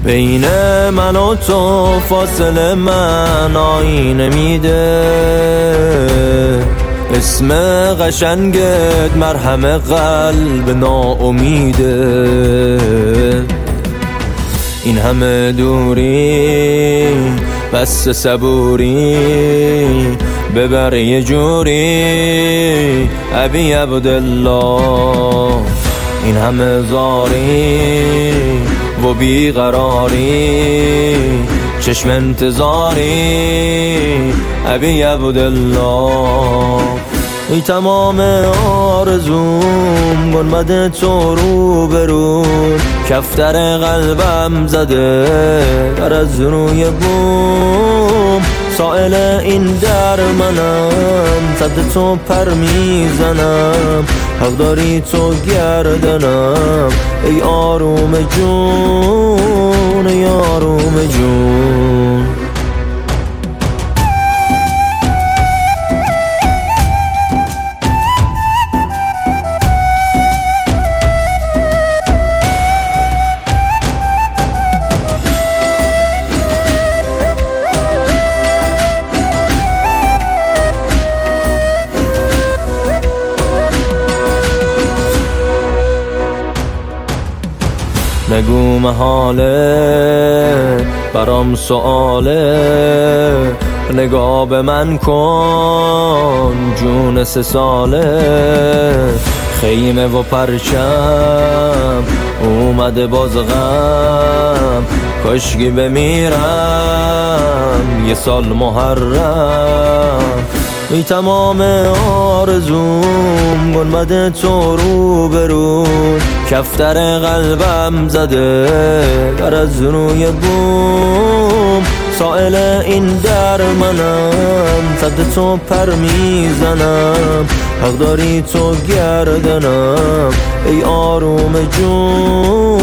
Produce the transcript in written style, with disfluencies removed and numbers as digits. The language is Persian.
بین من و تو فاصله من آینه میده، اسم قشنگت مرهم قلب ناامیده. این همه دوری بس صبوری، ببر یه جوری ابی عبدالله. این همه زاری و بیقراری، چشم انتظاری ابی عبدالله. ای تمام آرزوم گنبد تو رو برو، کفتر قلبم زده در از روی بوم. سائل این در منم، صد تو پر میزنم، حق داری تو گردنم ای آروم جون، ای آروم جون. نگو محاله برام سؤاله، نگاه به من کن جون 3 ساله. خیمه و پرچم اومده باز غم، کاشکی بمیرم 1 سال محرم. ای تمام آرزوم گنبد تو رو برو، کفتر قلبم زده در از روی بوم. سائل این در منم، صد تو پر میزنم، حق داری تو گردنم ای آروم جون.